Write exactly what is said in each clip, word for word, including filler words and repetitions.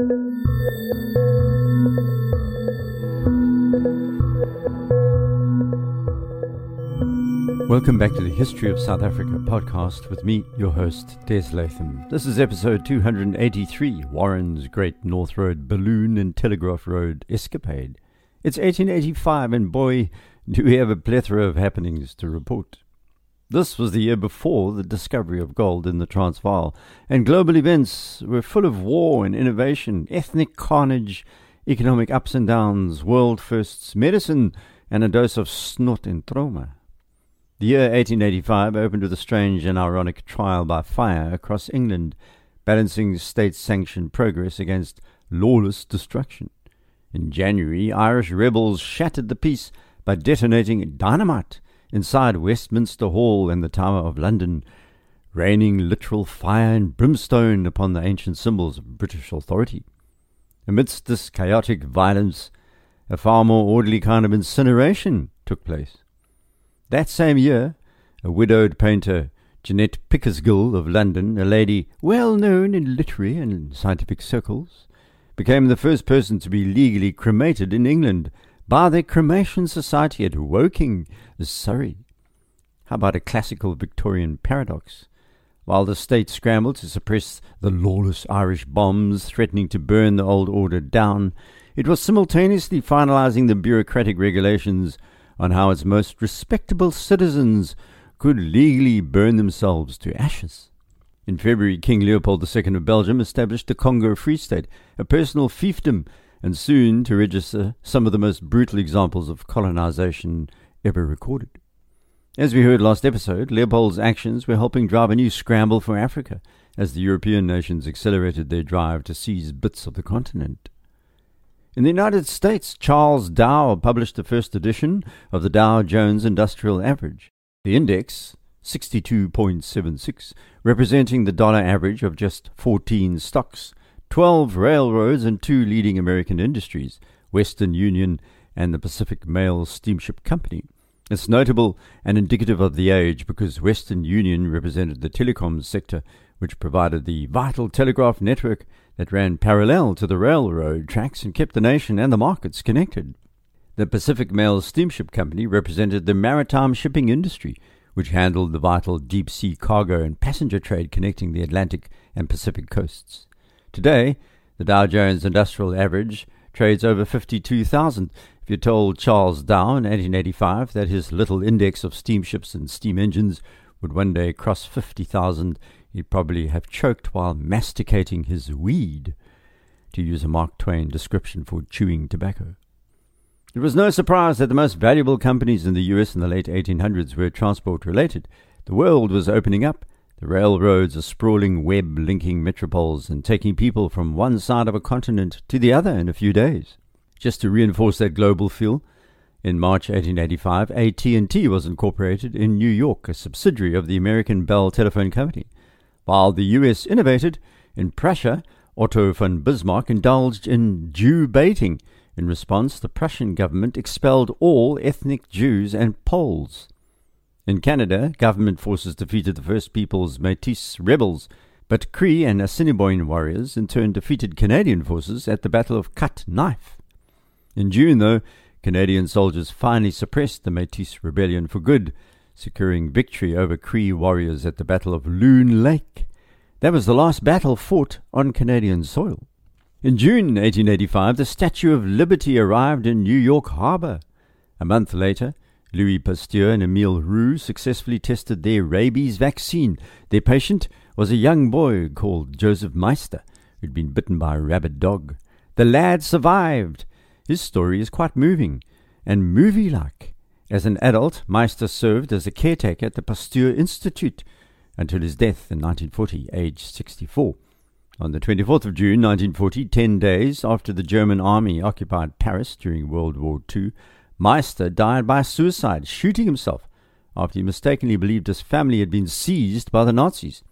Welcome back to the History of South Africa podcast with me, your host, Des Latham. This is episode two hundred eighty-three, Warren's Great North Road Balloon and Telegraph Road Escapade. It's eighteen eighty-five, and boy, do we have a plethora of happenings to report. This was the year before the discovery of gold in the Transvaal, and global events were full of war and innovation, ethnic carnage, economic ups and downs, world firsts, medicine, and a dose of snot and trauma. The year eighteen eighty-five opened with a strange and ironic trial by fire across England, balancing state-sanctioned progress against lawless destruction. In January, Irish rebels shattered the peace by detonating dynamite inside Westminster Hall and the Tower of London, raining literal fire and brimstone upon the ancient symbols of British authority. Amidst this chaotic violence, a far more orderly kind of incineration took place. That same year, a widowed painter, Jeanette Pickersgill of London, a lady well known in literary and scientific circles, became the first person to be legally cremated in England by the Cremation Society at Woking, Surrey. How about a classical Victorian paradox? While the state scrambled to suppress the lawless Irish bombs threatening to burn the old order down, it was simultaneously finalizing the bureaucratic regulations on how its most respectable citizens could legally burn themselves to ashes. In February, King Leopold the Second of Belgium established the Congo Free State, a personal fiefdom, and soon to register some of the most brutal examples of colonization ever recorded. As we heard last episode, Leopold's actions were helping drive a new scramble for Africa, as the European nations accelerated their drive to seize bits of the continent. In the United States, Charles Dow published the first edition of the Dow Jones Industrial Average. The index, sixty-two point seven six, representing the dollar average of just fourteen stocks, twelve railroads and two leading American industries, Western Union and the Pacific Mail Steamship Company. It's notable and indicative of the age because Western Union represented the telecoms sector, which provided the vital telegraph network that ran parallel to the railroad tracks and kept the nation and the markets connected. The Pacific Mail Steamship Company represented the maritime shipping industry, which handled the vital deep-sea cargo and passenger trade connecting the Atlantic and Pacific coasts. Today, the Dow Jones Industrial Average trades over fifty-two thousand. If you told Charles Dow in eighteen eighty-five that his little index of steamships and steam engines would one day cross fifty thousand, he'd probably have choked while masticating his weed, to use a Mark Twain description for chewing tobacco. It was no surprise that the most valuable companies in the U S in the late eighteen hundreds were transport-related. The world was opening up. The railroads, a sprawling web linking metropoles and taking people from one side of a continent to the other in a few days. Just to reinforce that global feel, in March eighteen eighty-five, A T and T was incorporated in New York, a subsidiary of the American Bell Telephone Company. While the U S innovated, in Prussia, Otto von Bismarck indulged in Jew baiting. In response, the Prussian government expelled all ethnic Jews and Poles. In Canada, government forces defeated the First Peoples Métis rebels, but Cree and Assiniboine warriors in turn defeated Canadian forces at the Battle of Cut Knife. In June, though, Canadian soldiers finally suppressed the Métis rebellion for good, securing victory over Cree warriors at the Battle of Loon Lake. That was the last battle fought on Canadian soil. In June eighteen eighty-five, the Statue of Liberty arrived in New York Harbor. A month later, Louis Pasteur and Emile Roux successfully tested their rabies vaccine. Their patient was a young boy called Joseph Meister, who'd been bitten by a rabid dog. The lad survived. His story is quite moving and movie-like. As an adult, Meister served as a caretaker at the Pasteur Institute until his death in nineteen forty, aged sixty-four. On the twenty-fourth of June nineteen forty, ten days after the German army occupied Paris during World War Two, Meister died by suicide, shooting himself after he mistakenly believed his family had been seized by the Nazis.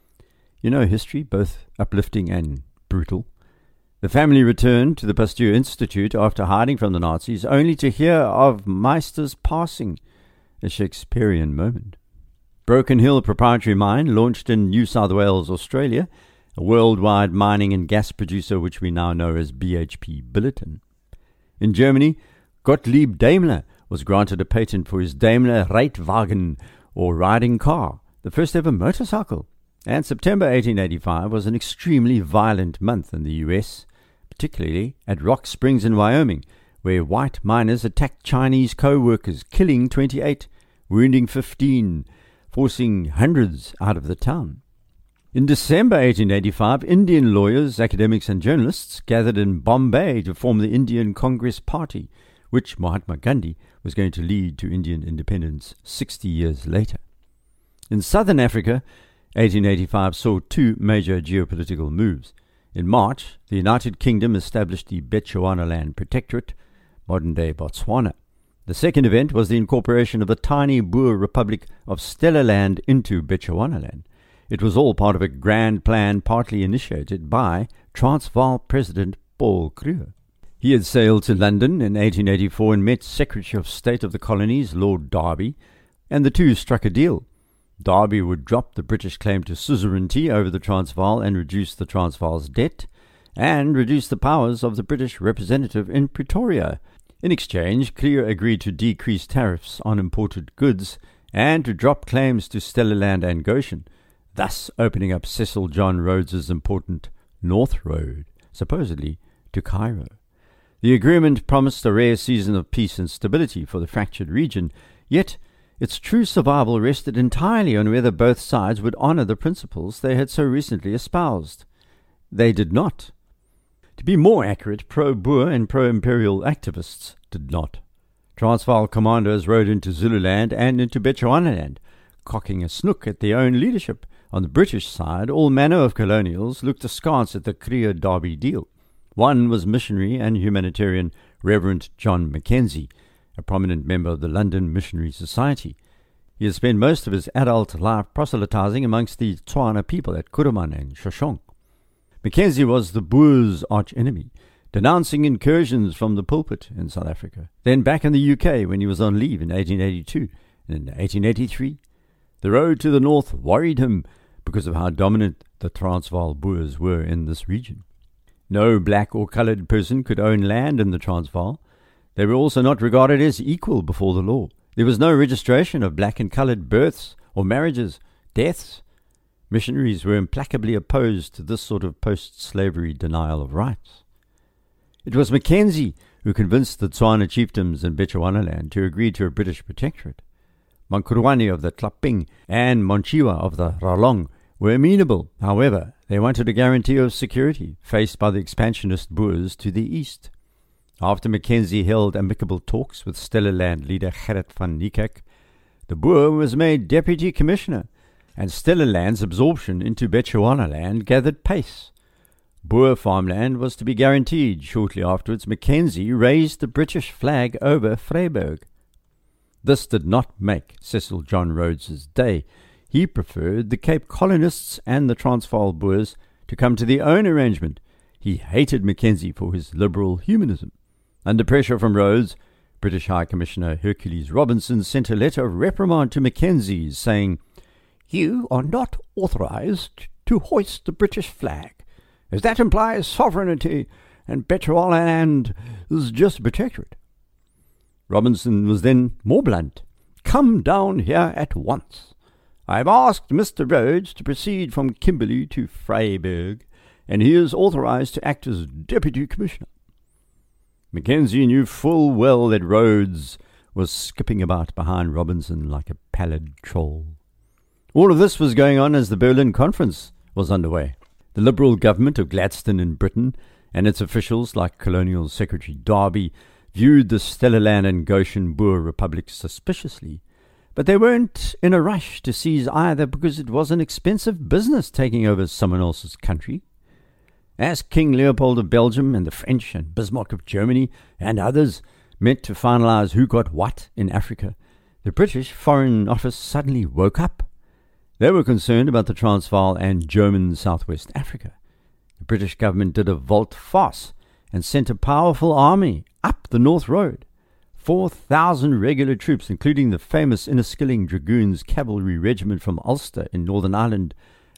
You know history, both uplifting and brutal. The family returned to the Pasteur Institute after hiding from the Nazis, only to hear of Meister's passing, a Shakespearean moment. Broken Hill Proprietary Mine, launched in New South Wales, Australia, a worldwide mining and gas producer which we now know as B H P Billiton. In Germany, Gottlieb Daimler was granted a patent for his Daimler Reitwagen, or riding car, the first ever motorcycle. And September eighteen eighty-five was an extremely violent month in the U S, particularly at Rock Springs in Wyoming, where white miners attacked Chinese co-workers, killing twenty-eight, wounding fifteen, forcing hundreds out of the town. In December eighteen eighty-five, Indian lawyers, academics and journalists gathered in Bombay to form the Indian Congress Party, which Mahatma Gandhi was going to lead to Indian independence sixty years later. In southern Africa, eighteen eighty-five saw two major geopolitical moves. In March, the United Kingdom established the Bechuanaland Protectorate, modern-day Botswana. The second event was the incorporation of the tiny Boer Republic of Stellaland into Bechuanaland. It was all part of a grand plan partly initiated by Transvaal President Paul Kruger. He had sailed to London in eighteen eighty-four and met Secretary of State of the Colonies, Lord Derby, and the two struck a deal. Derby would drop the British claim to suzerainty over the Transvaal and reduce the Transvaal's debt, and reduce the powers of the British representative in Pretoria. In exchange, Kruger agreed to decrease tariffs on imported goods and to drop claims to Stellaland and Goshen, thus opening up Cecil John Rhodes's important North Road, supposedly to Cairo. The agreement promised a rare season of peace and stability for the fractured region, yet its true survival rested entirely on whether both sides would honor the principles they had so recently espoused. They did not. To be more accurate, pro-Boer and pro-imperial activists did not. Transvaal commandos rode into Zululand and into Bechuanaland, cocking a snook at their own leadership. On the British side, all manner of colonials looked askance at the Kruger-Derby deal. One was missionary and humanitarian Reverend John Mackenzie, a prominent member of the London Missionary Society. He had spent most of his adult life proselytizing amongst the Tswana people at Kuruman and Shoshone. Mackenzie was the Boers' arch-enemy, denouncing incursions from the pulpit in South Africa, then back in the U K when he was on leave in eighteen eighty-two, and in eighteen eighty-three. The road to the north worried him because of how dominant the Transvaal Boers were in this region. No black or coloured person could own land in the Transvaal. They were also not regarded as equal before the law. There was no registration of black and coloured births or marriages, deaths. Missionaries were implacably opposed to this sort of post-slavery denial of rights. It was Mackenzie who convinced the Tswana chiefdoms in Bechuanaland to agree to a British protectorate. Mankurwani of the Tlaping and Monchiwa of the Ralong were amenable. However, they wanted a guarantee of security faced by the expansionist Boers to the east. After Mackenzie held amicable talks with Stellaland leader Gerrit van Niekerk, the Boer was made deputy commissioner, and Stellaland's absorption into Bechuanaland gathered pace. Boer farmland was to be guaranteed. Shortly afterwards, Mackenzie raised the British flag over Vryburg. This did not make Cecil John Rhodes's day. He preferred the Cape colonists and the Transvaal Boers to come to their own arrangement. He hated Mackenzie for his liberal humanism. Under pressure from Rhodes, British High Commissioner Hercules Robinson sent a letter of reprimand to Mackenzie, saying, "You are not authorized to hoist the British flag, as that implies sovereignty, and Bechuanaland is just a protectorate." Robinson was then more blunt. "Come down here at once. I have asked Mister Rhodes to proceed from Kimberley to Vryburg, and he is authorized to act as Deputy Commissioner." Mackenzie knew full well that Rhodes was skipping about behind Robinson like a pallid troll. All of this was going on as the Berlin Conference was underway. The Liberal government of Gladstone in Britain and its officials, like Colonial Secretary Derby, viewed the Stellaland and Goshen Boer republics suspiciously. But they weren't in a rush to seize either, because it was an expensive business taking over someone else's country. As King Leopold of Belgium and the French and Bismarck of Germany and others met to finalize who got what in Africa, the British Foreign Office suddenly woke up. They were concerned about the Transvaal and German Southwest Africa. The British government did a volte-face and sent a powerful army up the North Road. Four thousand regular troops, including the famous Inniskilling Dragoons Cavalry Regiment from Ulster in Northern Ireland,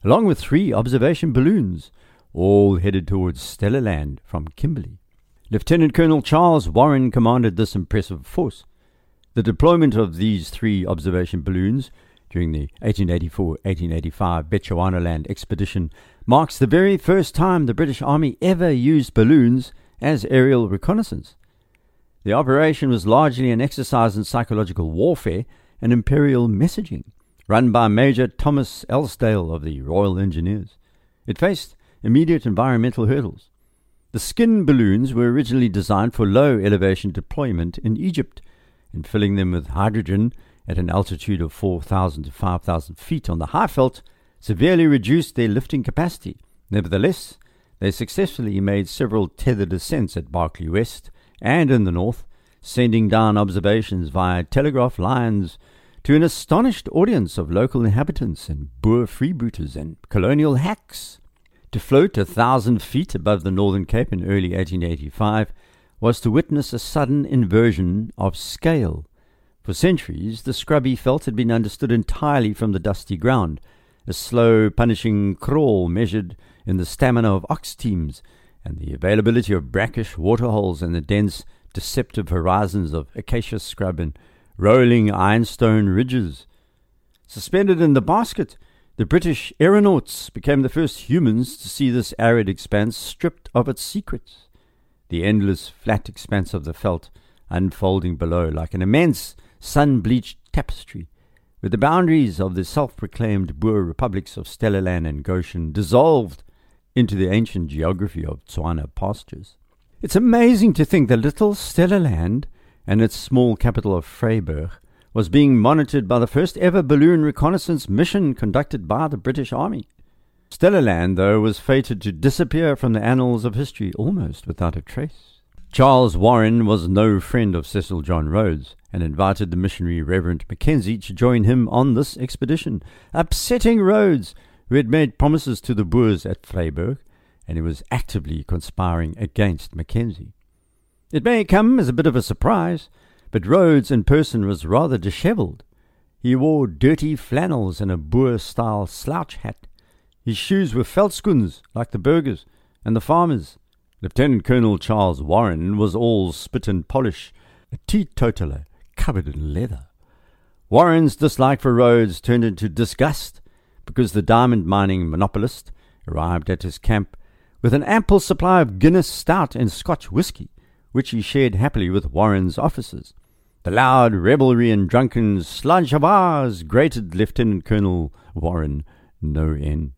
along with three observation balloons, all headed towards Stellar Land from Kimberley. Lieutenant Colonel Charles Warren commanded this impressive force. The deployment of these three observation balloons during the eighteen eighty-four eighteen eighty-five Bechuanaland expedition marks the very first time the British Army ever used balloons as aerial reconnaissance. The operation was largely an exercise in psychological warfare and imperial messaging, run by Major Thomas Elsdale of the Royal Engineers. It faced immediate environmental hurdles. The skin balloons were originally designed for low elevation deployment in Egypt, and filling them with hydrogen at an altitude of four thousand to five thousand feet on the Highveld severely reduced their lifting capacity. Nevertheless, they successfully made several tethered ascents at Berkeley West and in the north, sending down observations via telegraph lines to an astonished audience of local inhabitants and Boer freebooters and colonial hacks. To float a thousand feet above the Northern Cape in early eighteen eighty-five was to witness a sudden inversion of scale. For centuries, the scrubby veld had been understood entirely from the dusty ground, a slow, punishing crawl measured in the stamina of ox teams and the availability of brackish waterholes and the dense, deceptive horizons of acacia scrub and rolling ironstone ridges. Suspended in the basket, the British aeronauts became the first humans to see this arid expanse stripped of its secrets. The endless flat expanse of the veld unfolding below like an immense sun-bleached tapestry, with the boundaries of the self-proclaimed Boer republics of Stellaland and Goshen dissolved into the ancient geography of Tswana pastures. It's amazing to think that little Stellaland and its small capital of Vryburg was being monitored by the first ever balloon reconnaissance mission conducted by the British Army. Stellaland, though, was fated to disappear from the annals of history almost without a trace. Charles Warren was no friend of Cecil John Rhodes and invited the missionary Reverend Mackenzie to join him on this expedition, upsetting Rhodes, who had made promises to the Boers at Vryburg, and he was actively conspiring against Mackenzie. It may come as a bit of a surprise, but Rhodes in person was rather dishevelled. He wore dirty flannels and a Boer-style slouch hat. His shoes were veldskoens, like the burghers and the farmers. Lieutenant Colonel Charles Warren was all spit and polish, a teetotaler covered in leather. Warren's dislike for Rhodes turned into disgust because the diamond mining monopolist arrived at his camp with an ample supply of Guinness stout and Scotch whisky, which he shared happily with Warren's officers. The loud revelry and drunken sludge of ours grated Lieutenant Colonel Warren no end.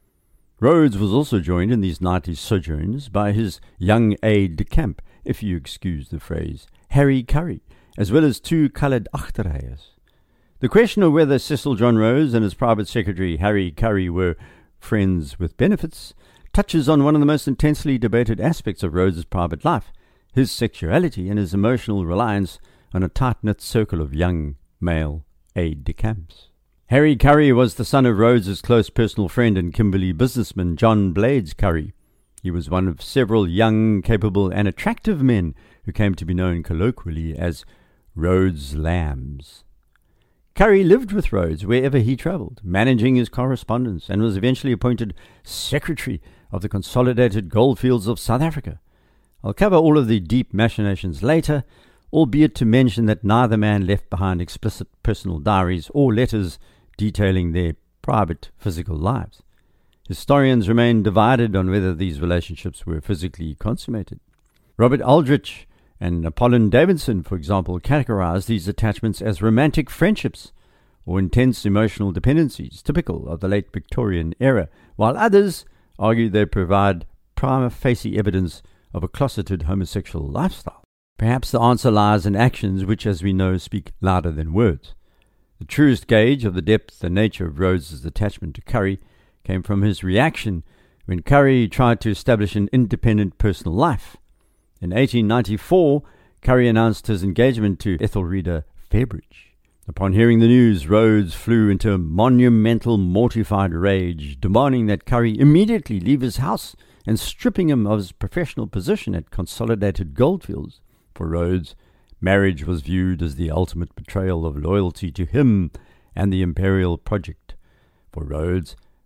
Rhodes was also joined in these nightly sojourns by his young aide-de-camp, if you excuse the phrase, Harry Currie, as well as two coloured achterrijers. The question of whether Cecil John Rhodes and his private secretary Harry Currie were friends with benefits touches on one of the most intensely debated aspects of Rhodes's private life, his sexuality and his emotional reliance on a tight-knit circle of young male aide-de-camps. Harry Currie was the son of Rhodes's close personal friend and Kimberley businessman John Blades Currie. He was one of several young, capable and attractive men who came to be known colloquially as Rhodes Lambs. Currie lived with Rhodes wherever he travelled, managing his correspondence, and was eventually appointed Secretary of the Consolidated Goldfields of South Africa. I'll cover all of the deep machinations later, albeit to mention that neither man left behind explicit personal diaries or letters detailing their private physical lives. Historians remain divided on whether these relationships were physically consummated. Robert Aldrich and Apollon Davidson, for example, categorized these attachments as romantic friendships or intense emotional dependencies typical of the late Victorian era, while others argue they provide prima facie evidence of a closeted homosexual lifestyle. Perhaps the answer lies in actions which, as we know, speak louder than words. The truest gauge of the depth and nature of Rhodes's attachment to Currie came from his reaction when Currie tried to establish an independent personal life. In eighteen ninety-four, Currie announced his engagement to Ethelreda Fairbridge. Upon hearing the news, Rhodes flew into a monumental, mortified rage, demanding that Currie immediately leave his house and stripping him of his professional position at Consolidated Goldfields. For Rhodes, marriage was viewed as the ultimate betrayal of loyalty to him and the imperial project. For Rhodes,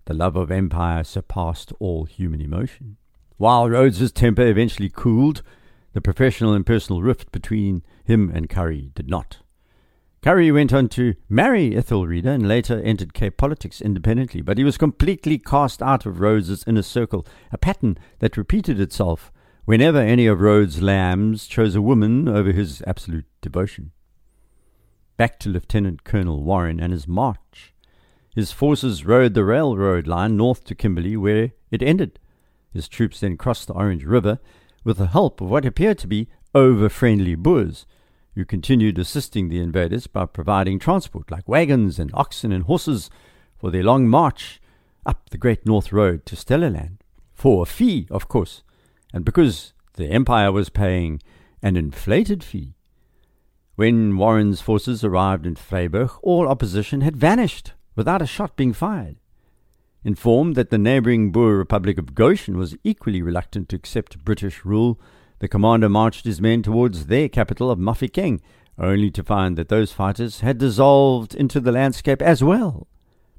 The love of empire surpassed all human emotion. While Rhodes's temper eventually cooled, the professional and personal rift between him and Currie did not. Currie went on to marry Ethelreda and later entered Cape politics independently, but he was completely cast out of Rhodes's inner circle, a pattern that repeated itself whenever any of Rhodes' lambs chose a woman over his absolute devotion. Back to Lieutenant Colonel Warren and his march. His forces rode the railroad line north to Kimberley, where it ended. His troops then crossed the Orange River with the help of what appeared to be over-friendly Boers, who continued assisting the invaders by providing transport like wagons and oxen and horses for their long march up the Great North Road to Stellaland, for a fee, of course, and because the Empire was paying an inflated fee. When Warren's forces arrived in Vryburg, all opposition had vanished without a shot being fired. Informed that the neighbouring Boer Republic of Goshen was equally reluctant to accept British rule, the commander marched his men towards their capital of Mafeking, only to find that those fighters had dissolved into the landscape as well.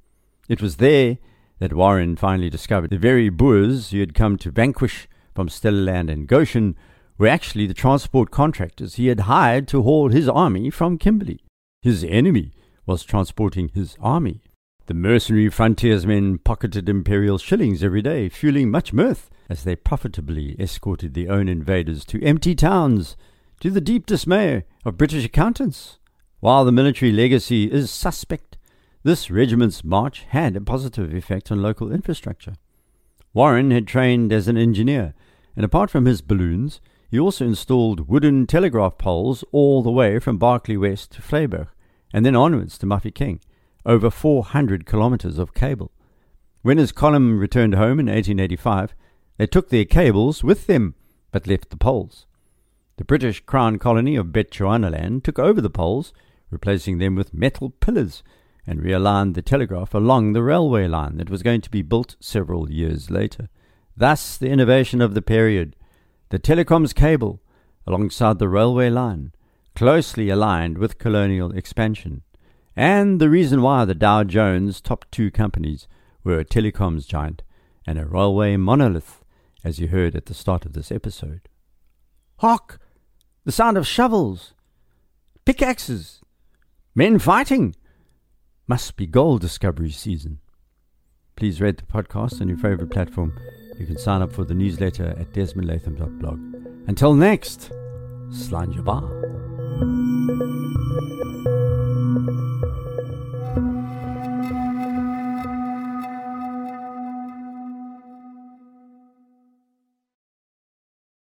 It was there that Warren finally discovered the very Boers he had come to vanquish from Stellaland and Goshen were actually the transport contractors he had hired to haul his army from Kimberley. His enemy was transporting his army. The mercenary frontiersmen pocketed imperial shillings every day, fueling much mirth as they profitably escorted their own invaders to empty towns, to the deep dismay of British accountants. While the military legacy is suspect, this regiment's march had a positive effect on local infrastructure. Warren had trained as an engineer, and apart from his balloons, he also installed wooden telegraph poles all the way from Berkeley West to Vryburg, and then onwards to Mafeking, over four hundred kilometres of cable. When his column returned home in eighteen eighty-five, they took their cables with them, but left the poles. The British Crown colony of Bechuanaland took over the poles, replacing them with metal pillars, and realigned the telegraph along the railway line that was going to be built several years later. Thus, the innovation of the period, the telecoms cable, alongside the railway line, closely aligned with colonial expansion, and the reason why the Dow Jones top two companies were a telecoms giant and a railway monolith, as you heard at the start of this episode. Hark! The sound of shovels, pickaxes, men fighting. Must be gold discovery season. Please rate the podcast on your favorite platform. You can sign up for the newsletter at desmond latham dot blog. Until next, Slàinte mhath.